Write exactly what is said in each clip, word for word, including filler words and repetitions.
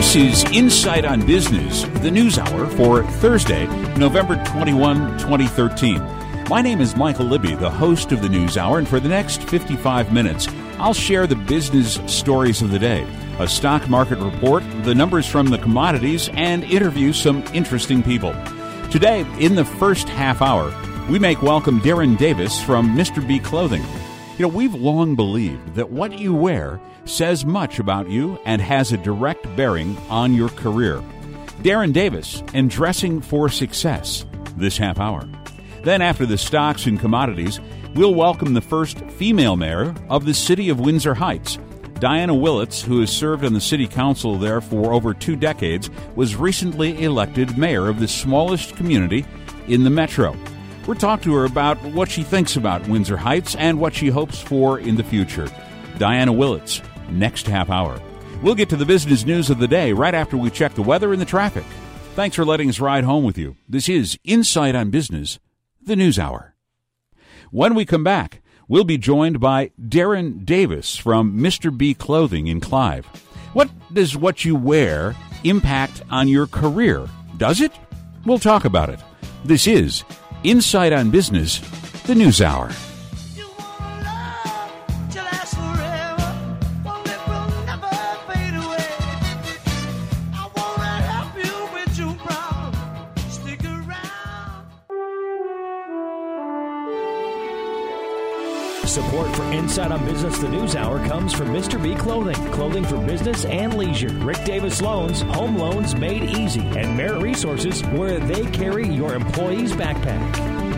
This is Insight on Business, the news hour for Thursday, November twenty-first, twenty thirteen. My name is Michael Libby, the host of the news hour, and for the next fifty-five minutes, I'll share the business stories of the day, a stock market report, the numbers from the commodities, and interview some interesting people. Today, in the first half hour, we make welcome Darren Davis from Mister B Clothing. You know, we've long believed that what you wear says much about you and has a direct bearing on your career. Darren Davis and Dressing for Success this half hour. Then after the stocks and commodities, we'll welcome the first female mayor of the city of Windsor Heights. Diana Willits, who has served on the city council there for over two decades, was recently elected mayor of the smallest community in the metro. We'll talk to her about what she thinks about Windsor Heights and what she hopes for in the future. Diana Willits, next half hour. We'll get to the business news of the day right after we check the weather and the traffic. Thanks for letting us ride home with you. This is Insight on Business, the news hour. When we come back, we'll be joined by Darren Davis from Mister B Clothing in Clive. What does what you wear impact on your career? Does it? We'll talk about it. This is Insight on Business, the news hour. Support for Insight on Business, the news hour, comes from Mister B Clothing. Clothing for business and leisure. Rick Davis Loans, home loans made easy. And Merit Resources, where they carry your employee's backpack.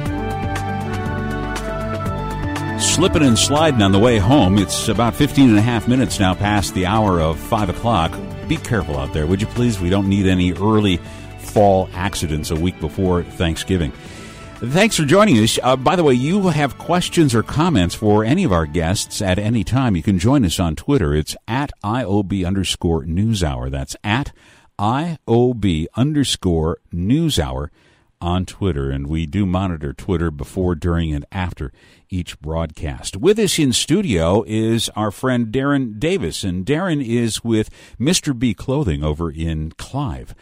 Slipping and sliding on the way home. It's about fifteen and a half minutes now past the hour of five o'clock. Be careful out there, would you please? We don't need any early fall accidents a week before Thanksgiving. Thanks for joining us. Uh, by the way, you have questions or comments for any of our guests at any time. You can join us on Twitter. It's at I O B underscore NewsHour. That's at I O B underscore NewsHour on Twitter. And we do monitor Twitter before, during, and after each broadcast. With us in studio is our friend Darren Davis. And Darren is with Mister B Clothing over in Clive.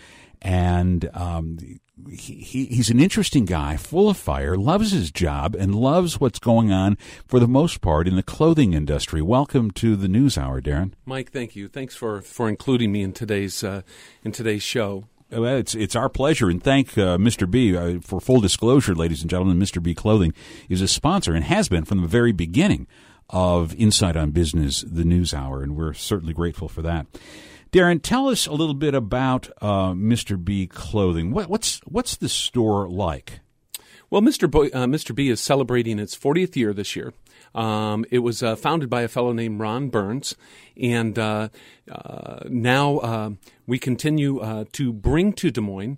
And um, he, he, he's an interesting guy, full of fire, loves his job, and loves what's going on, for the most part, in the clothing industry. Welcome to the News Hour, Darren. Mike, thank you. Thanks for, for including me in today's uh, in today's show. Well, it's it's our pleasure, and thank uh, Mister B. Uh, for full disclosure, ladies and gentlemen, Mister B Clothing is a sponsor and has been from the very beginning of Insight on Business, the News Hour, and we're certainly grateful for that. Darren, tell us a little bit about uh, Mister B Clothing. What, what's what's the store like? Well, Mister Bo- uh, Mister B is celebrating its fortieth year this year. Um, it was uh, founded by a fellow named Ron Burns, and uh, uh, now uh, we continue uh, to bring to Des Moines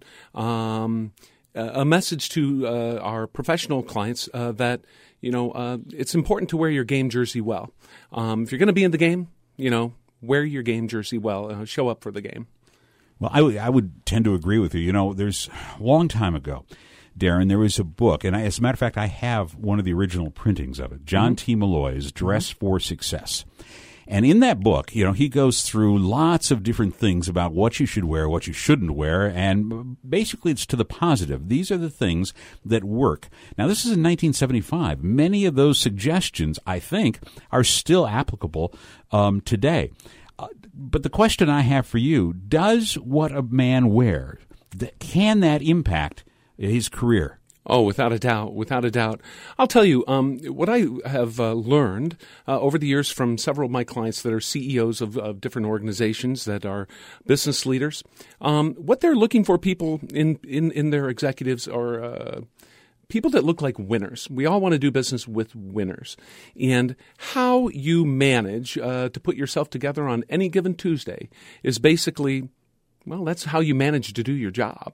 um, a message to uh, our professional clients uh, that, you know, uh, it's important to wear your game jersey well. Um, if you're going to be in the game, you know, wear your game jersey well. Uh, show up for the game. Well, I, w- I would tend to agree with you. You know, there's a long time ago, Darren, there was a book, and I, as a matter of fact, I have one of the original printings of it, John mm-hmm. T. Malloy's Dress mm-hmm. for Success. And in that book, you know, he goes through lots of different things about what you should wear, what you shouldn't wear, and basically it's to the positive. These are the things that work. Now, this is in nineteen seventy-five. Many of those suggestions, I think, are still applicable um, today. Uh, but the question I have for you, does what a man wears, can that impact his career? Oh, without a doubt, without a doubt. I'll tell you, um, what I have uh, learned uh, over the years from several of my clients that are C E Os of, of different organizations, that are business leaders, um, what they're looking for people in, in, in their executives are uh, people that look like winners. We all want to do business with winners. And how you manage uh, to put yourself together on any given Tuesday is basically, well, that's how you manage to do your job.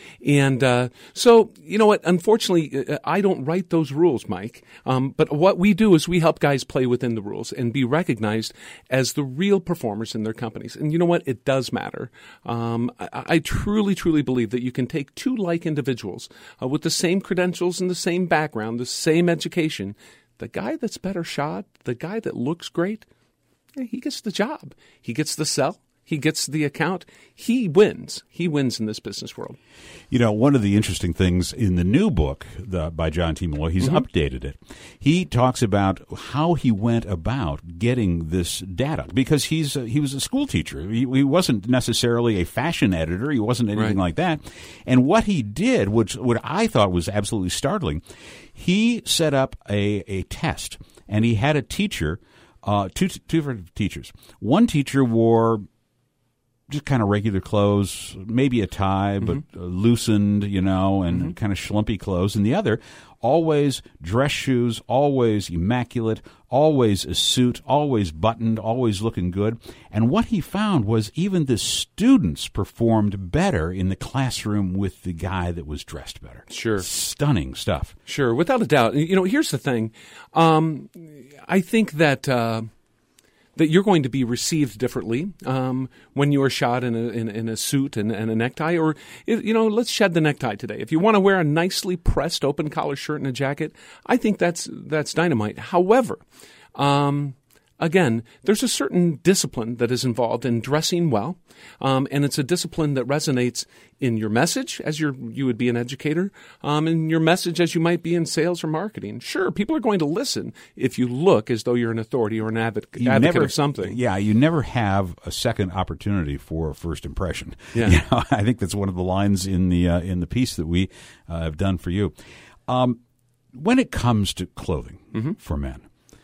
And uh, so, you know what, unfortunately, I don't write those rules, Mike. Um, but what we do is we help guys play within the rules and be recognized as the real performers in their companies. And you know what? It does matter. Um, I, I truly, truly believe that you can take two like individuals uh, with the same credentials and the same background, the same education. The guy that's better shot, the guy that looks great, he gets the job. He gets the sell. he gets the account, he wins. He wins in this business world. You know, one of the interesting things in the new book the, by John T. Malloy, he's mm-hmm. updated it. He talks about how he went about getting this data, because he's a, he was a school teacher. He, he wasn't necessarily a fashion editor. He wasn't anything right. like that. And what he did, which what I thought was absolutely startling, he set up a, a test, and he had a teacher, uh, two two different teachers. One teacher wore just kind of regular clothes, maybe a tie, but mm-hmm. loosened, you know, and mm-hmm. kind of schlumpy clothes. And the other, always dress shoes, always immaculate, always a suit, always buttoned, always looking good. And what he found was even the students performed better in the classroom with the guy that was dressed better. Sure. Stunning stuff. Sure, without a doubt. You know, here's the thing. Um, I think that... Uh, that you're going to be received differently um, when you are shot in a, in, in a suit and, and a necktie. Or, you know, let's shed the necktie today. If you want to wear a nicely pressed open collar shirt and a jacket, I think that's that's dynamite. However, um, again, there's a certain discipline that is involved in dressing well, um, and it's a discipline that resonates in your message as you're, you would be an educator, um, in your message as you might be in sales or marketing. Sure, people are going to listen if you look as though you're an authority or an advocate, advocate never, of something. Yeah, you never have a second opportunity for a first impression. Yeah. You know, I think that's one of the lines in the uh, in the piece that we uh, have done for you. Um, when it comes to clothing mm-hmm. for men,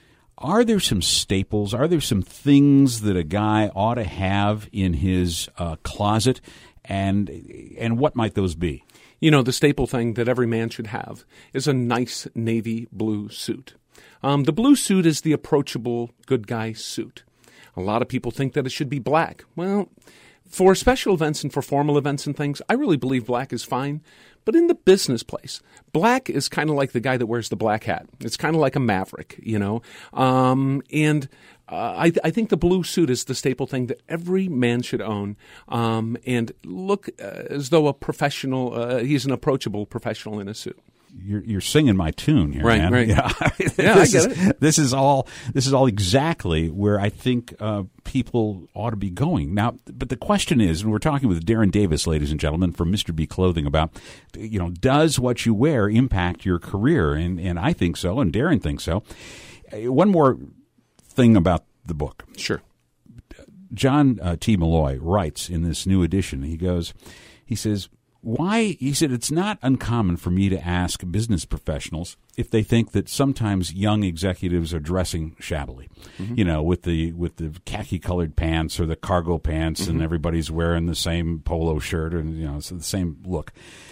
are there some staples? Are there some things that a guy ought to have in his uh, closet, and and what might those be? You know, the staple thing that every man should have is a nice navy blue suit. Um, the blue suit is the approachable good guy suit. A lot of people think that it should be black. Well, for special events and for formal events and things, I really believe black is fine. But in the business place, black is kind of like the guy that wears the black hat. It's kind of like a maverick, you know. Um, and uh, I, I think the blue suit is the staple thing that every man should own, um, and look uh, as though a professional, uh, he's an approachable professional in a suit. You're, you're singing my tune here, right, man. Right, yeah, yeah, I get is, it. This is all. This is all exactly where I think uh, people ought to be going now. But the question is, and we're talking with Darren Davis, ladies and gentlemen, from Mister B Clothing, about, you know, does what you wear impact your career? And and I think so, and Darren thinks so. One more thing about the book. Sure. John uh, T. Malloy writes in this new edition. He goes, he says. Why, he said, it's not uncommon for me to ask business professionals if they think that sometimes young executives are dressing shabbily, mm-hmm. you know, with the with the khaki-colored pants or the cargo pants, mm-hmm. and everybody's wearing the same polo shirt and, you know, it's the same look.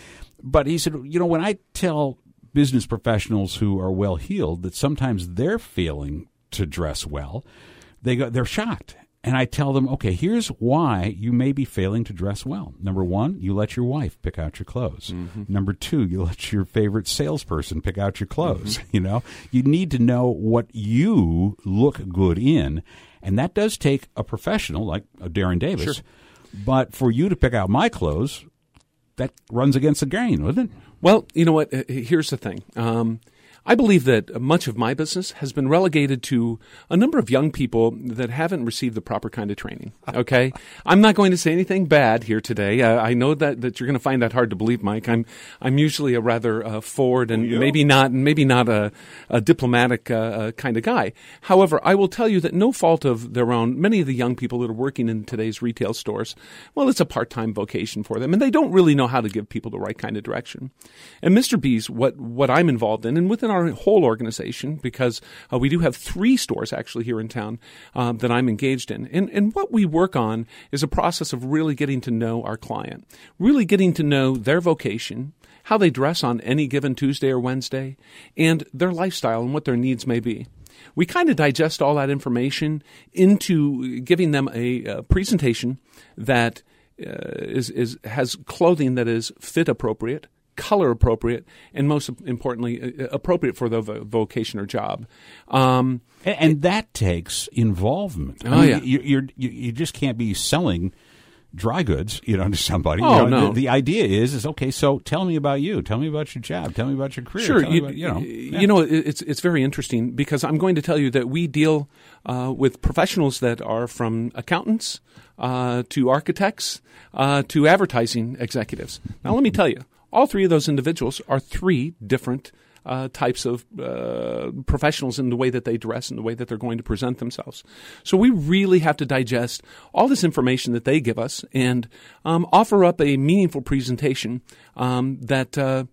But he said, you know, when I tell business professionals who are well-heeled that sometimes they're failing to dress well, they go, they're shocked. And I tell them, okay, here's why you may be failing to dress well. Number one, you let your wife pick out your clothes. Mm-hmm. Number two, you let your favorite salesperson pick out your clothes. Mm-hmm. You know, you need to know what you look good in, and that does take a professional like Darren Davis. Sure. But for you to pick out my clothes, that runs against the grain, wouldn't it? Well, you know what? Here's the thing. Um, I believe that much of my business has been relegated to a number of young people that haven't received the proper kind of training, okay? I'm not going to say anything bad here today. Uh, I know that, that you're going to find that hard to believe, Mike. I'm I'm usually a rather uh, forward and yeah. maybe not maybe not a, a diplomatic uh, uh, kind of guy. However, I will tell you that no fault of their own, many of the young people that are working in today's retail stores, well, it's a part-time vocation for them, and they don't really know how to give people the right kind of direction. And Mister B's, what, what I'm involved in, and within our whole organization, because uh, we do have three stores actually here in town um, that I'm engaged in. And, and what we work on is a process of really getting to know our client, really getting to know their vocation, how they dress on any given Tuesday or Wednesday, and their lifestyle and what their needs may be. We kind of digest all that information into giving them a, a presentation that uh, is, is has clothing that is fit appropriate, color appropriate, and most importantly, appropriate for the vocation or job. Um, and, and that takes involvement. Oh, I mean, yeah. You, you're, you, you just can't be selling dry goods, you know, to somebody. Oh, you know, no. The, the idea is, is okay. So tell me about you. Tell me about your job. Tell me about your career. Sure, Tell me you, about, you know, yeah. you know, it's it's very interesting because I'm going to tell you that we deal uh, with professionals that are from accountants uh, to architects uh, to advertising executives. Now, let me tell you, all three of those individuals are three different Uh, types of uh, professionals in the way that they dress and the way that they're going to present themselves. So we really have to digest all this information that they give us and um, offer up a meaningful presentation um, that uh,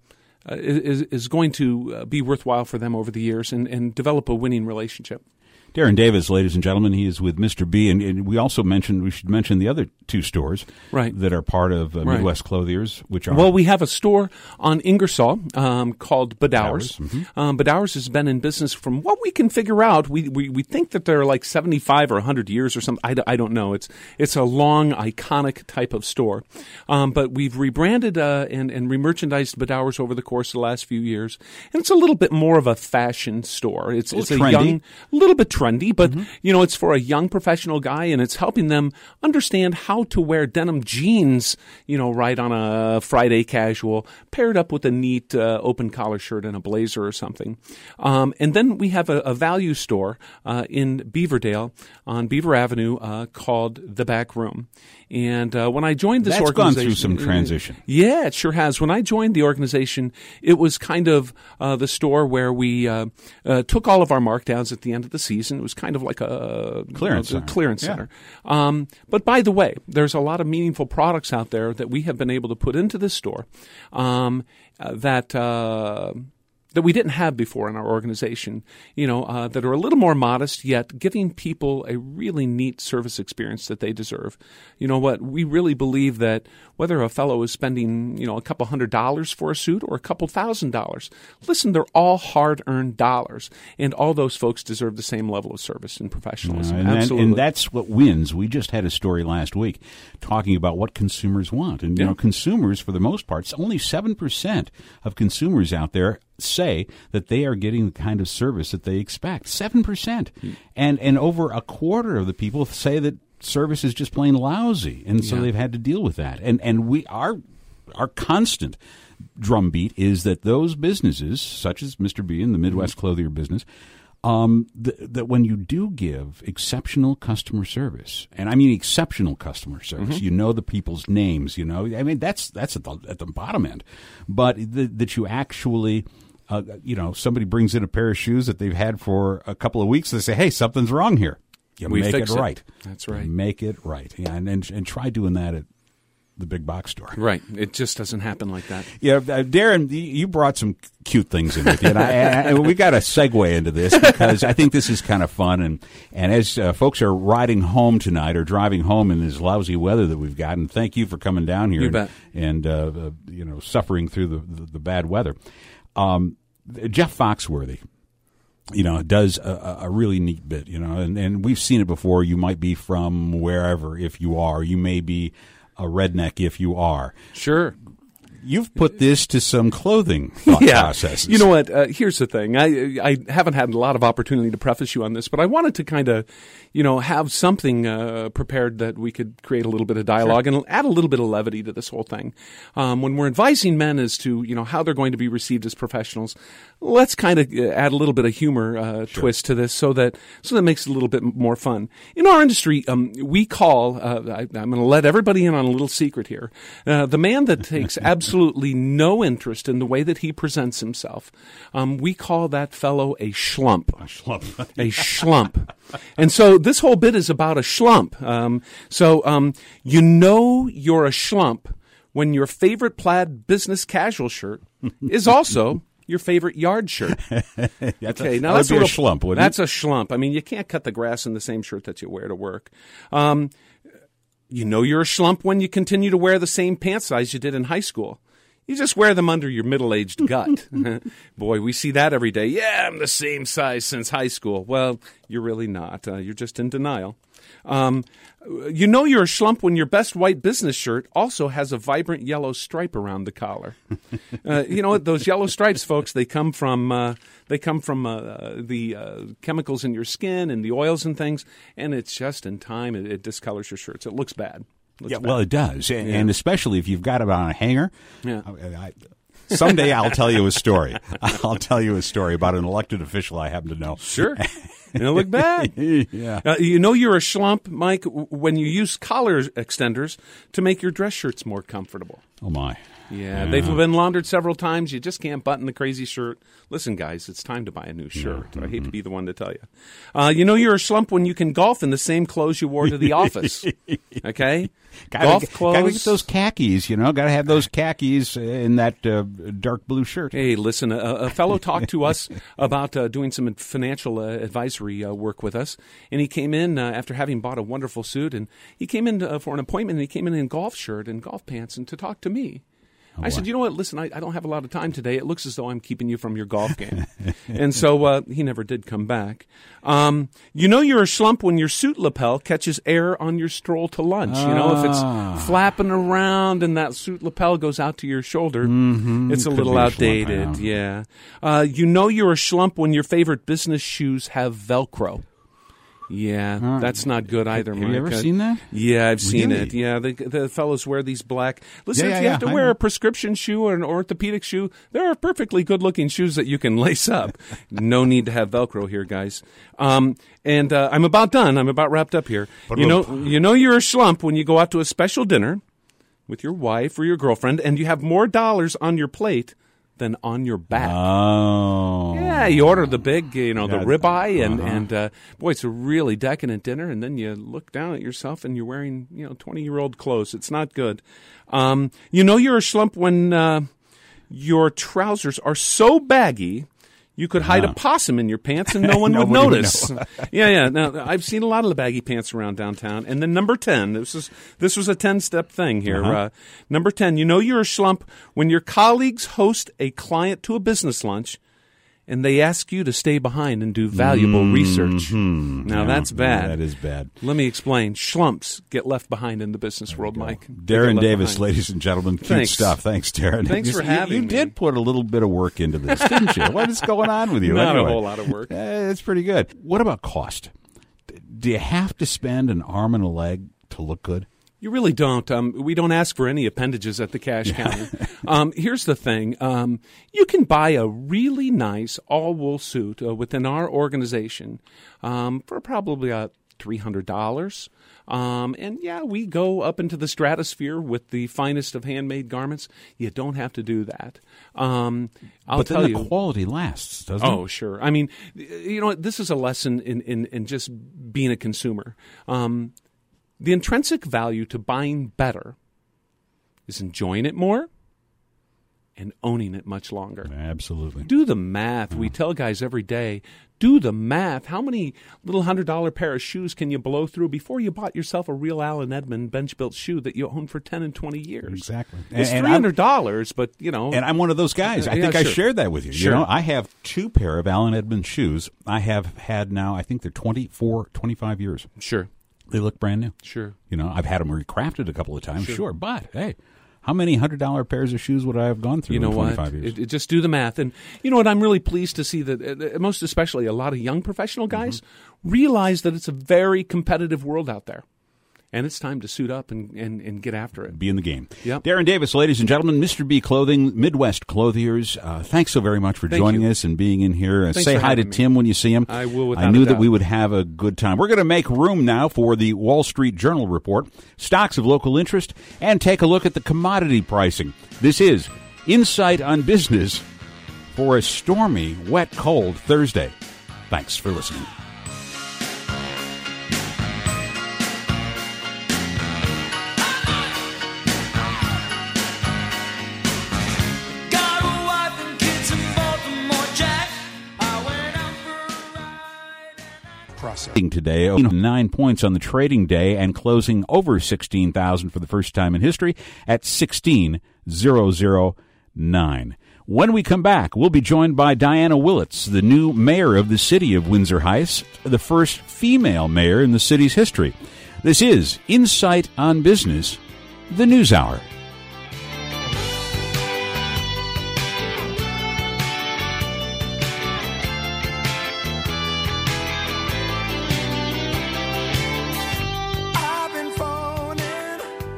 is, is going to be worthwhile for them over the years and, and develop a winning relationship. Darren Davis, ladies and gentlemen, he is with Mister B, and, and we also mentioned we should mention the other two stores right. that are part of uh, Midwest right. Clothiers, which are well, we have a store on Ingersoll um, called Bedowers. Bedowers. Mm-hmm. Um, Bedowers has been in business from what we can figure out. We we, we think that they're like seventy-five or one hundred years or something. I, d- I don't know. It's it's a long, iconic type of store, um, but we've rebranded uh, and and remerchandised Bedowers over the course of the last few years, and it's a little bit more of a fashion store. It's a it's a trendy. young, little bit trendy, but mm-hmm. you know, it's for a young professional guy, and it's helping them understand how to wear denim jeans, you know, right on a Friday casual, paired up with a neat uh, open collar shirt and a blazer or something. Um, and then we have a, a value store uh, in Beaverdale on Beaver Avenue uh, called The Back Room. And uh, when I joined this That's organization, gone through some transition. Yeah, it sure has. When I joined the organization, it was kind of uh, the store where we uh, uh, took all of our markdowns at the end of the season. It was kind of like a clearance you know, center. Clearance yeah. center. Um, but by the way, there's a lot of meaningful products out there that we have been able to put into this store um, uh, that. Uh, that we didn't have before in our organization, you know, uh, that are a little more modest, yet giving people a really neat service experience that they deserve. You know what? We really believe that whether a fellow is spending, you know, a couple hundred dollars for a suit or a couple thousand dollars, listen, they're all hard-earned dollars, and all those folks deserve the same level of service and professionalism. Uh, and, Absolutely. and that's what wins. We just had a story last week talking about what consumers want. And, you Yeah. know, consumers, for the most part, only seven percent of consumers out there say that they are getting the kind of service that they expect. seven percent. Mm. And and over a quarter of the people say that service is just plain lousy, and so yeah. they've had to deal with that. And and we our our constant drumbeat is that those businesses, such as Mister B and the Midwest mm. Clothier business, um, th- that when you do give exceptional customer service, and I mean exceptional customer service, mm-hmm. you know the people's names, you know, I mean that's that's at the at the bottom end, but th- that you actually. Uh, you know, somebody brings in a pair of shoes that they've had for a couple of weeks. They say, "Hey, something's wrong here." You we make fix it right. It. That's right. You make it right. Yeah, and, and and try doing that at the big box store. Right. It just doesn't happen like that. Yeah, uh, Darren, you brought some cute things in with you, and, I, and we got to segue into this because I think this is kind of fun. And and as uh, folks are riding home tonight or driving home in this lousy weather that we've got, and thank you for coming down here you and, bet. and uh, uh, you know suffering through the the, the bad weather. Um, Jeff Foxworthy, you know, does a, a really neat bit, you know, and, and we've seen it before. You might be from wherever, if you are. You may be a redneck, if you are. Sure. You've put this to some clothing thought yeah. processes. You know what? Uh, here's the thing. I I haven't had a lot of opportunity to preface you on this, but I wanted to kind of, you know, have something uh, prepared that we could create a little bit of dialogue sure. and add a little bit of levity to this whole thing. Um, when we're advising men as to, you know, how they're going to be received as professionals, let's kind of add a little bit of humor uh, sure. twist to this so that so that makes it a little bit more fun. In our industry, um, we call, uh, I, I'm going to let everybody in on a little secret here, uh, the man that takes absolutely Absolutely no interest in the way that he presents himself. Um, we call that fellow a schlump. A schlump. a schlump. And so this whole bit is about a schlump. Um, so um, you know you're a schlump when your favorite plaid business casual shirt is also your favorite yard shirt. that's okay, a, now that that's would be a, a schlump, wouldn't that's it? That's a schlump. I mean, you can't cut the grass in the same shirt that you wear to work. Um, You know you're a schlump when you continue to wear the same pant size you did in high school. You just wear them under your middle-aged gut. Boy, we see that every day. Yeah, I'm the same size since high school. Well, you're really not. Uh, you're just in denial. Um, you know you're a schlump when your best white business shirt also has a vibrant yellow stripe around the collar. Uh, you know what? Those yellow stripes, folks, they come from uh, they come from uh, the uh, chemicals in your skin and the oils and things, and it's just in time it, it discolors your shirts. It looks bad. Looks yeah, bad. well, it does, and, Yeah. and especially if you've got it on a hanger. Yeah. I, I, someday I'll tell you a story. I'll tell you a story about an elected official I happen to know. Sure. It'll look bad. Yeah. Uh, you know you're a schlump, Mike, w- when you use collar extenders to make your dress shirts more comfortable. Oh, my. Yeah, they've been laundered several times. You just can't button the crazy shirt. Listen, guys, it's time to buy a new shirt. I hate to be the one to tell you. Uh, you know you're a schlump when you can golf in the same clothes you wore to the office. Okay? Gotta, golf get- clothes. Gotta get those khakis, you know. Gotta have those khakis in that uh, dark blue shirt. Hey, listen, a, a fellow talked to us about uh, doing some financial uh, advisory uh, work with us, and he came in uh, after having bought a wonderful suit, and he came in uh, for an appointment, and he came in in golf shirt and golf pants and to talk to me. Oh, I said, you know what, listen, I, I don't have a lot of time today. It looks as though I'm keeping you from your golf game. And so uh, he never did come back. Um, you know you're a schlump when your suit lapel catches air on your stroll to lunch. You know, if Ah. it's flapping around and that suit lapel goes out to your shoulder, Mm-hmm. it's a Could little be a schlump, outdated. Yeah. Uh, you know you're a schlump when your favorite business shoes have Velcro. Yeah, Huh. that's not good either, Have Mike. you ever Uh, seen that? Yeah, I've seen Really? it. Yeah, the the fellows wear these black. Listen, Yeah, if yeah, you have yeah, to I wear know. a prescription shoe or an orthopedic shoe, there are perfectly good-looking shoes that you can lace up. No need to have Velcro here, guys. Um, and uh, I'm about done. I'm about wrapped up here. But You know, look- you know, you're a schlump when you go out to a special dinner with your wife or your girlfriend, and you have more dollars on your plate than on your back. Oh. Yeah, you order the big, you know, the Yeah, ribeye, and uh-huh. and uh, boy, it's a really decadent dinner. And then you look down at yourself, and you're wearing, you know, twenty-year-old clothes. It's not good. Um, you know, you're a schlump when uh, your trousers are so baggy. You could hide a possum in your pants and no one would Nobody would notice. yeah, yeah. Now I've seen a lot of the baggy pants around downtown. And then number ten, this is this was a ten-step thing here. Uh-huh. Uh, number ten, you know you're a schlump when your colleagues host a client to a business lunch and they ask you to stay behind and do valuable research. Now Yeah, that's bad. That is bad. Let me explain. Schlumps get left behind in the business world, Mike. They get Darren left Davis, behind. ladies and gentlemen. Cute Thanks. stuff. Thanks, Darren. Thanks You- for you- having You me. did put a little bit of work into this, didn't you? What is going on with you? Not a anyway? whole lot of work. Eh, it's pretty good. What about cost? Do you have to spend an arm and a leg to look good? You really don't. Um, we don't ask for any appendages at the cash counter. Um, here's the thing. Um, you can buy a really nice all-wool suit uh, within our organization um, for probably uh, three hundred dollars. Um, and, yeah, we go up into the stratosphere with the finest of handmade garments. You don't have to do that. Um, I'll but tell then the you. quality lasts, doesn't it? Oh, sure. I mean, you know, this is a lesson in, in, in just being a consumer. Um, the intrinsic value to buying better is enjoying it more and owning it much longer. Absolutely. Do the math. We tell guys every day, do the math. How many little one hundred dollar pair of shoes can you blow through before you bought yourself a real Allen Edmond bench-built shoe that you own for ten and twenty years? Exactly. It's And- and three hundred dollars, but, you know. And I'm one of those guys. I Yeah, think I sure. shared that with you. Sure. You know, I have two pair of Allen Edmond shoes. I have had now, I think they're twenty-four, twenty-five years. Sure, They look brand new. sure. You know, I've had them recrafted a couple of times, sure. But, hey, how many one hundred dollar pairs of shoes would I have gone through You know in what? twenty-five years? It, it, just do the math. And you know what? I'm really pleased to see that, uh, most especially a lot of young professional guys Mm-hmm. realize that it's a very competitive world out there. And it's time to suit up and, and, and get after it. Be in the game. Yep. Darren Davis, ladies and gentlemen, Mister B Clothing, Midwest Clothiers. Uh, thanks so very much for Thank joining you. us and being in here. Uh, Thanks say for hi to having me. Tim when you see him. I will, without I knew a that doubt. we would have a good time. We're going to make room now for the Wall Street Journal report, stocks of local interest, and take a look at the commodity pricing. This is Insight on Business for a stormy, wet, cold Thursday. Thanks for listening. Got a wife and kids in Baltimore, Jack. I went out for a ride. Process. Today, nine points on the trading day and closing over sixteen thousand for the first time in history at sixteen thousand nine. When we come back, we'll be joined by Diana Willits, the new mayor of the city of Windsor Heights, the first female mayor in the city's history. This is Insight on Business, the News Hour. I've been phoning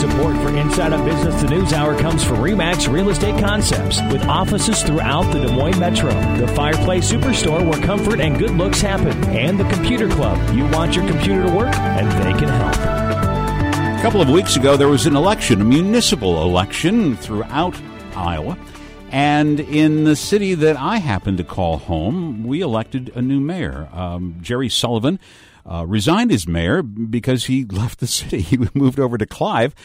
Support for Inside on Business the News Hour comes from RE/MAX Real Estate Concepts, with offices throughout the Des Moines Metro, the Fireplace Superstore where comfort and good looks happen, and the Computer Club. You want your computer to work, and they can help. A couple of weeks ago, there was an election, a municipal election throughout Iowa. And in the city that I happen to call home, we elected a new mayor. Um, Jerry Sullivan uh, resigned as mayor because he left the city. He moved over to Clive.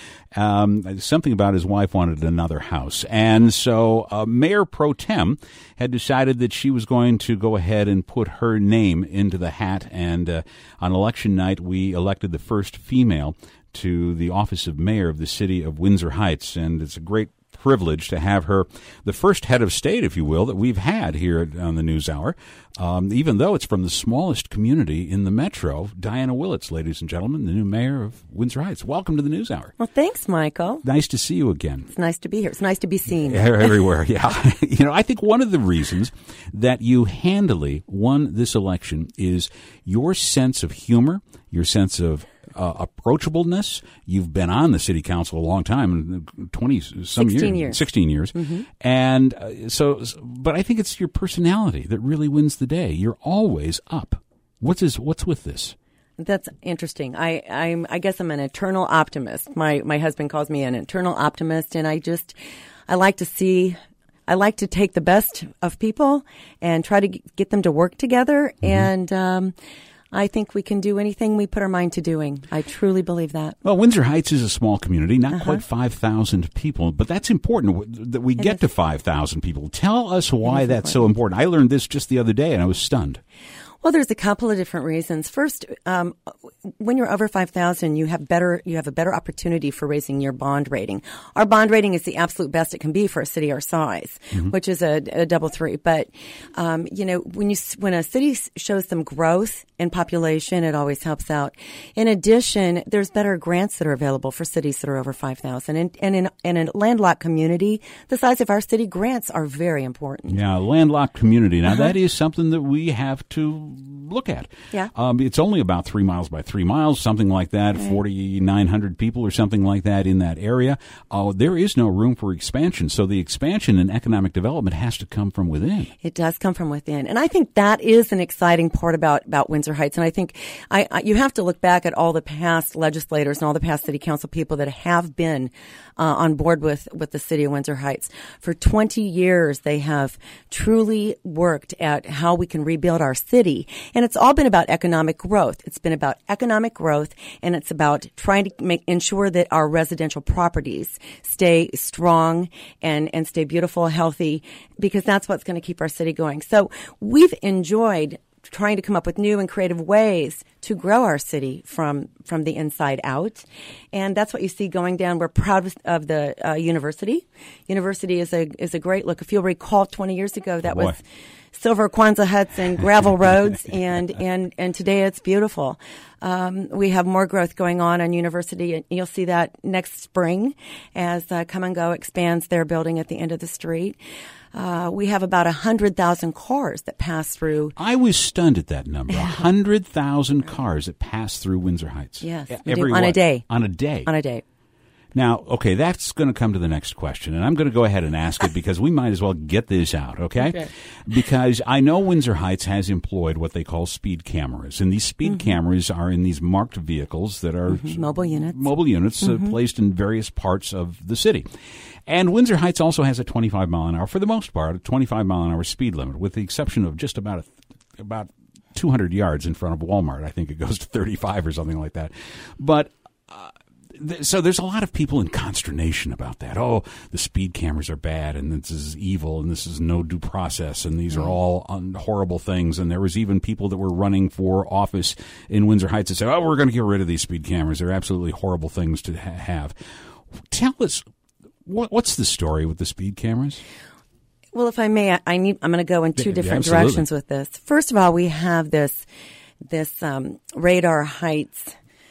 Um, something about his wife wanted another house. And so uh, Mayor Pro Tem had decided that she was going to go ahead and put her name into the hat. And uh, on election night, we elected the first female to the office of mayor of the city of Windsor Heights. And it's a great privilege to have her the first head of state, if you will, that we've had here on the News Hour, um, even though it's from the smallest community in the metro. Diana Willits, ladies and gentlemen, the new mayor of Windsor Heights. Welcome to the News Hour. Well, thanks, Michael. Nice to see you again. It's nice to be here. It's nice to be seen. Everywhere, yeah. You know, I think one of the reasons that you handily won this election is your sense of humor, your sense of Uh, approachableness. You've been on the city council a long time, twenty some sixteen years, years. sixteen years, mm-hmm. and uh, so. But I think it's your personality that really wins the day. You're always up. What's is what's with this? That's interesting. I I'm I guess I'm an eternal optimist. My my husband calls me an eternal optimist, and I just I like to see. I like to take the best of people and try to get them to work together, mm-hmm. and. Um, I think we can do anything we put our mind to doing. I truly believe that. Well, Windsor Heights is a small community, not uh-huh. quite five thousand people, but that's important that we it get is. to five thousand people. Tell us why that's important. so important. I learned this just the other day, and I was stunned. Well, there's a couple of different reasons. First, um, when you're over five thousand, you have better you have a better opportunity for raising your bond rating. Our bond rating is the absolute best it can be for a city our size, mm-hmm. which is a, a double three. But um, you know, when you when a city shows some growth in population, it always helps out. In addition, there's better grants that are available for cities that are over five thousand, and and in, in a landlocked community, the size of our city, grants are very important. Yeah, landlocked community. Now uh-huh. that is something that we have to look at. Yeah. Um, it's only about three miles by three miles, something like that, right. forty-nine hundred people or something like that in that area. Uh, there is no room for expansion. So the expansion and economic development has to come from within. It does come from within. And I think that is an exciting part about, about Windsor Heights. And I think I, I, you have to look back at all the past legislators and all the past city council people that have been uh, on board with, with the city of Windsor Heights. For twenty years, they have truly worked at how we can rebuild our city. And it's all been about economic growth. It's been about economic growth, and it's about trying to make ensure that our residential properties stay strong and, and stay beautiful, healthy, because that's what's going to keep our city going. So we've enjoyed trying to come up with new and creative ways to grow our city from from the inside out. And that's what you see going down. We're proud of the uh, university. University is a is a great look. If you'll recall, twenty years ago, that oh was silver Kwanzaa huts and gravel roads, and, and, and today it's beautiful. Um, we have more growth going on on University, and you'll see that next spring as uh, Come and Go expands their building at the end of the street. Uh, we have about one hundred thousand cars that pass through. I was stunned at that number. one hundred thousand cars that pass through Windsor Heights. Yes. Every, on what? a day. On a day. On a day. Now, okay, that's going to come to the next question, and I'm going to go ahead and ask it because we might as well get this out, okay? okay. Because I know Windsor Heights has employed what they call speed cameras, and these speed mm-hmm. cameras are in these marked vehicles that are mm-hmm. mobile units, mobile units mm-hmm. uh, placed in various parts of the city. And Windsor Heights also has a twenty-five mile an hour, for the most part, a twenty-five mile an hour speed limit, with the exception of just about a, about two hundred yards in front of Walmart. I think it goes to thirty-five or something like that. But uh, th- so there's a lot of people in consternation about that. Oh, the speed cameras are bad, and this is evil, and this is no due process, and these are all un- horrible things. And there was even people that were running for office in Windsor Heights that said, oh, we're going to get rid of these speed cameras. They're absolutely horrible things to ha- have. Tell us, what, what's the story with the speed cameras? Well, if I may, I, I need. I'm going to go in two Yeah, different absolutely. directions with this. First of all, we have this this um, radar heights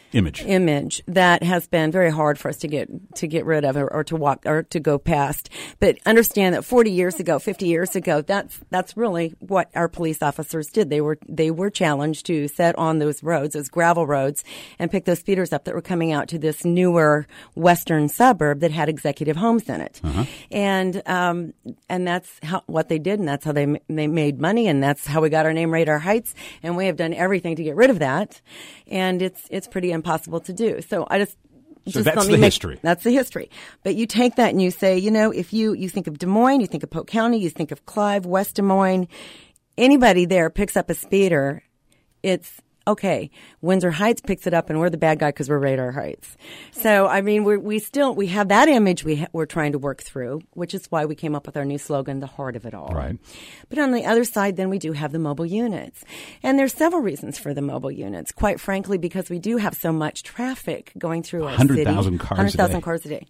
image. image that has been very hard for us to get to get rid of or, or to walk or to go past. But understand that forty years ago, fifty years ago, that's that's really what our police officers did. They were they were challenged to set on those roads, those gravel roads, and pick those speeders up that were coming out to this newer western suburb that had executive homes in it. Uh-huh. And um, and that's how what they did, and that's how they they made money, and that's how we got our name Radar Heights. And we have done everything to get rid of that, and it's it's pretty impossible to do. So I just, so just that's let me the make, history. That's the history. But you take that and you say, you know, if you, you think of Des Moines, you think of Polk County, you think of Clive, West Des Moines, anybody there picks up a speeder, it's okay. Windsor Heights picks it up and we're the bad guy because we're Radar Heights. So, I mean, we we still, we have that image we ha- we're trying to work through, which is why we came up with our new slogan, the heart of it all. Right. But on the other side, then we do have the mobile units. And there's several reasons for the mobile units, quite frankly, because we do have so much traffic going through our city. one hundred thousand cars one hundred thousand a day. cars a day.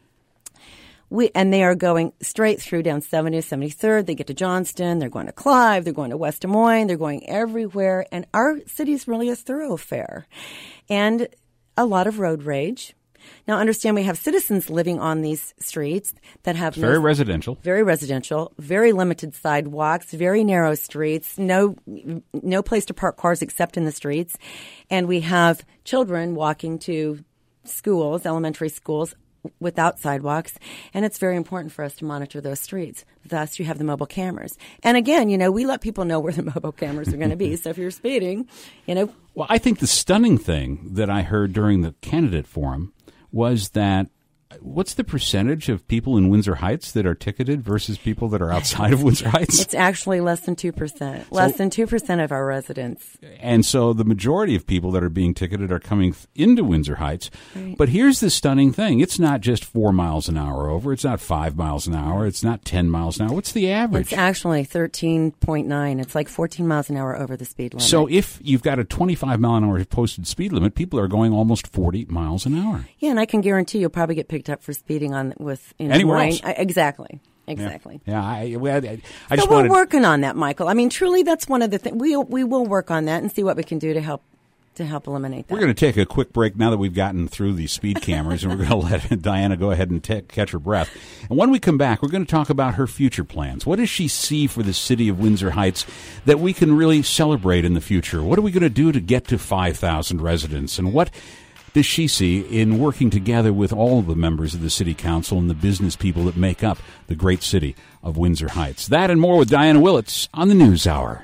We, and they are going straight through down seventieth, seventy-third. They get to Johnston. They're going to Clive. They're going to West Des Moines. They're going everywhere. And our city is really a thoroughfare. And a lot of road rage. Now, understand we have citizens living on these streets that have It's very no, residential. very residential, very limited sidewalks, very narrow streets, no no place to park cars except in the streets. And we have children walking to schools, elementary schools, without sidewalks, and it's very important for us to monitor those streets. Thus, you have the mobile cameras. And again, you know, we let people know where the mobile cameras are going to be. So if you're speeding, you know. Well, I think the stunning thing that I heard during the candidate forum was that what's the percentage of people in Windsor Heights that are ticketed versus people that are outside of Windsor Heights? It's actually less than two percent. Less than two percent of our residents. And so the majority of people that are being ticketed are coming th- into Windsor Heights. Right. But here's the stunning thing. It's not just four miles an hour over. It's not five miles an hour. It's not ten miles an hour. What's the average? It's actually thirteen point nine. It's like fourteen miles an hour over the speed limit. So if you've got a twenty-five mile an hour posted speed limit, people are going almost forty miles an hour. Yeah, and I can guarantee you'll probably get picked up for speeding on with in Anywhere Des Moines. else. I, exactly. Exactly. Yeah, yeah I, I, I So just we're wanted. working on that, Michael. I mean, truly, that's one of the things we we will work on that and see what we can do to help to help eliminate that. We're going to take a quick break now that we've gotten through the speed cameras, and we're going to let Diana go ahead and t- catch her breath. And when we come back, we're going to talk about her future plans. What does she see for the city of Windsor Heights that we can really celebrate in the future? What are we going to do to get to five thousand residents? And what does she see in working together with all of the members of the city council and the business people that make up the great city of Windsor Heights? That and more with Diana Willits on the News Hour.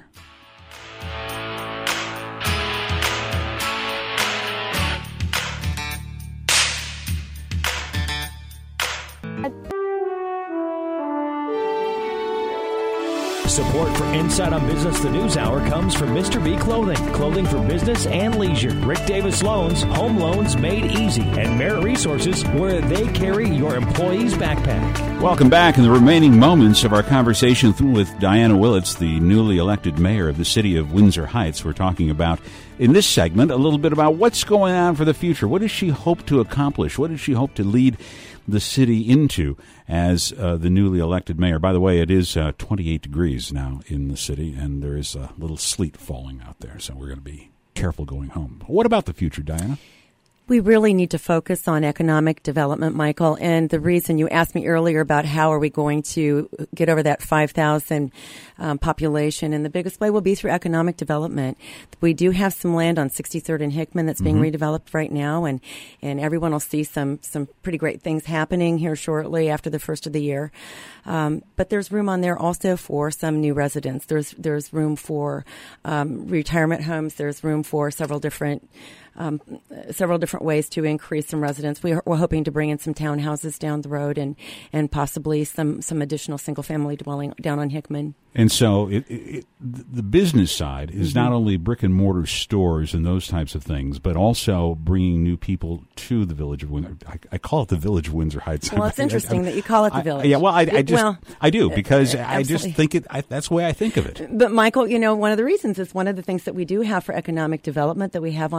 Support for Insight on Business, the News Hour, comes from Mister B Clothing. Clothing for business and leisure. Rick Davis Loans, home loans made easy. And Merit Resources, where they carry your employee's backpack. Welcome back. In the remaining moments of our conversation with Diana Willits, the newly elected mayor of the city of Windsor Heights, we're talking about, in this segment, a little bit about what's going on for the future. What does she hope to accomplish? What does she hope to lead the city into as uh, the newly elected mayor? By the way, it is uh, twenty-eight degrees now in the city, and there is a little sleet falling out there, so we're going to be careful going home. What about the future, Diana? We really need to focus on economic development, Michael. And the reason you asked me earlier about how are we going to get over that five thousand um, population, and the biggest way will be through economic development. We do have some land on sixty-third and Hickman that's being mm-hmm. redeveloped right now, and, and everyone will see some, some pretty great things happening here shortly after the first of the year. Um, but there's room on there also for some new residents. There's, there's room for um, retirement homes. There's room for several different Um, several different ways to increase some residents. We are, we're hoping to bring in some townhouses down the road and, and possibly some, some additional single-family dwelling down on Hickman. And so it, it, it, the business side is mm-hmm. not only brick-and-mortar stores and those types of things, but also bringing new people to the village of Windsor. I, I call it the village of Windsor Heights. Well, it's interesting I, I, that you call it the I, village. yeah, well, I, I just well, I do because uh, I just think it. I, that's the way I think of it. But Michael, you know, one of the reasons is one of the things that we do have for economic development that we have on our on our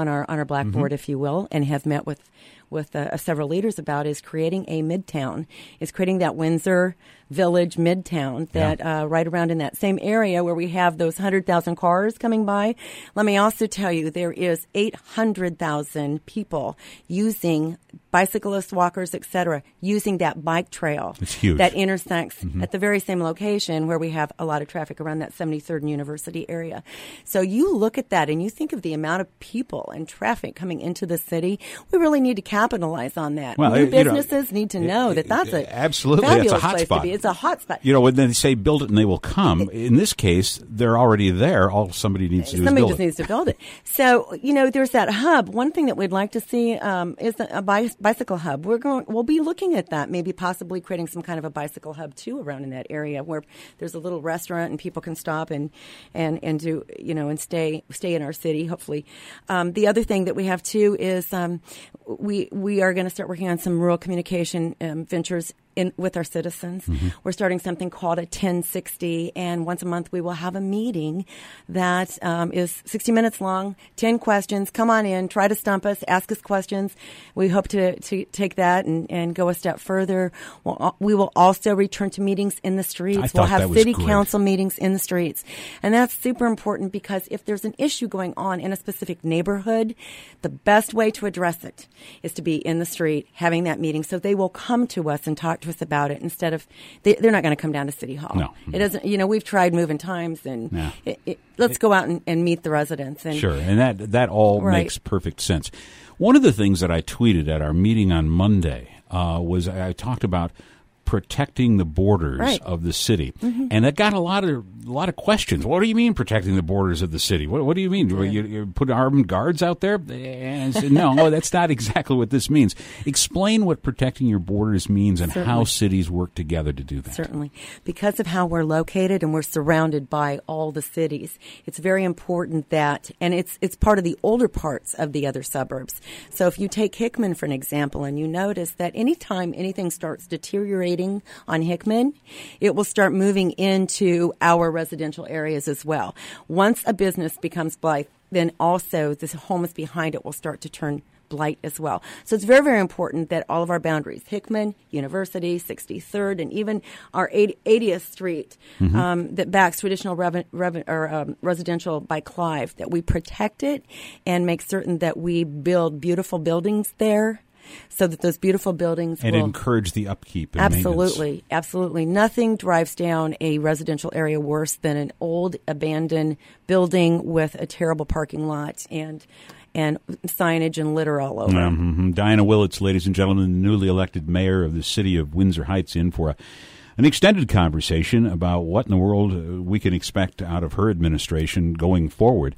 blackboard, Mm-hmm. if you will, and have met with with uh, several leaders about is creating a midtown, is creating that Windsor Village midtown that Yeah. uh, right around in that same area where we have those one hundred thousand cars coming by. Let me also tell you there is eight hundred thousand people using bicyclists, walkers, et cetera, using that bike trail. It's huge. That intersects at the very same location where we have a lot of traffic around that seventy-third and University area. So you look at that and you think of the amount of people and traffic coming into the city. We really need to capitalize on that. Well, New you know, businesses need to know that that's a absolutely, that's a fabulous hot place spot. to be. It's a hot spot. You know, when they say build it and they will come, in this case, they're already there. All somebody needs to do Somebody is just build it. needs to build it. So, you know, there's that hub. One thing that we'd like to see um, is a, a bi- bicycle hub. We're going, we'll be looking at that, maybe possibly creating some kind of a bicycle hub too around in that area where there's a little restaurant and people can stop and and and do, you know, and stay stay in our city. Hopefully, um, the other thing that we have too is um, we we are going to start working on some rural communication um, ventures. In, with our citizens. Mm-hmm. We're starting something called a ten sixty, and once a month we will have a meeting that um, is sixty minutes long, ten questions. Come on in, try to stump us, ask us questions. We hope to, to take that and, and go a step further. We'll, we will also return to meetings in the streets. I We'll thought have that was city great. council meetings in the streets. And that's super important because if there's an issue going on in a specific neighborhood, the best way to address it is to be in the street having that meeting. So they will come to us and talk to us about it instead of they, they're not going to come down to City Hall. No. It doesn't. You know, we've tried moving times, and Yeah. it, it, let's go out and, and meet the residents. And Sure, and that that all Right. makes perfect sense. One of the things that I tweeted at our meeting on Monday uh, was I talked about protecting the borders Right. of the city, and that got a lot of a lot of questions. What do you mean protecting the borders of the city? What, what do you mean? You, you put armed guards out there? And I said, no, that's not exactly what this means. Explain what protecting your borders means and how Certainly. cities work together to do that. Certainly. Because of how we're located and we're surrounded by all the cities, it's very important that, and it's it's part of the older parts of the other suburbs. So if you take Hickman, for an example, and you notice that anytime anything starts deteriorating on Hickman, it will start moving into our residential areas as well. Once a business becomes blight, then also the homes behind it will start to turn blight as well. So it's very, very important that all of our boundaries, Hickman, University, sixty-third, and even our eightieth Street um, that backs traditional reven- reven- or, um, residential by Clive, that we protect it and make certain that we build beautiful buildings there so that those beautiful buildings And will encourage the upkeep and Absolutely, maintenance. absolutely. Nothing drives down a residential area worse than an old, abandoned building with a terrible parking lot and and signage and litter all over. Mhm. Diana Willits, ladies and gentlemen, the newly elected mayor of the city of Windsor Heights, in for a, an extended conversation about what in the world uh, we can expect out of her administration going forward.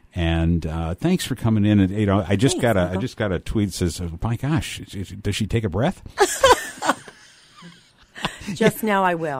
And uh, thanks for coming in. And you know, I just Thanks, got a, I Michael. just got a tweet that says, oh, "My gosh, is- is- does she take a breath?" Just now I will.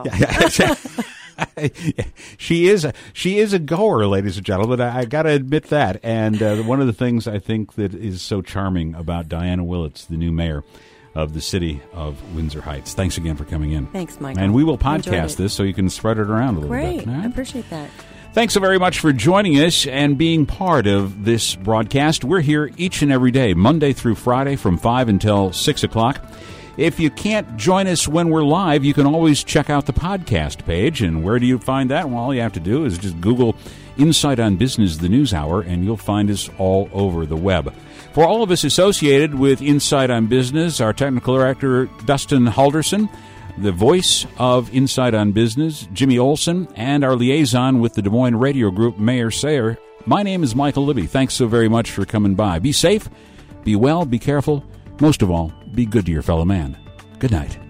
she is a, she is a goer, ladies and gentlemen. I, I got to admit that. And uh, one of the things I think that is so charming about Diana Willits, the new mayor of the city of Windsor Heights. Thanks again for coming in. Thanks, Michael. And we will I enjoyed podcast it. this so you can spread it around a little Great. bit. All I right? appreciate that. Thanks so very much for joining us and being part of this broadcast. We're here each and every day, Monday through Friday from five until six o'clock. If you can't join us when we're live, you can always check out the podcast page. And where do you find that? Well, all you have to do is just Google Insight on Business, the News Hour, and you'll find us all over the web. For all of us associated with Insight on Business, our technical director, Dustin Halderson, the voice of Insight on Business, Jimmy Olson, and our liaison with the Des Moines Radio Group, Mayor Sayer, my name is Michael Libby. Thanks so very much for coming by. Be safe, be well, be careful. Most of all, be good to your fellow man. Good night.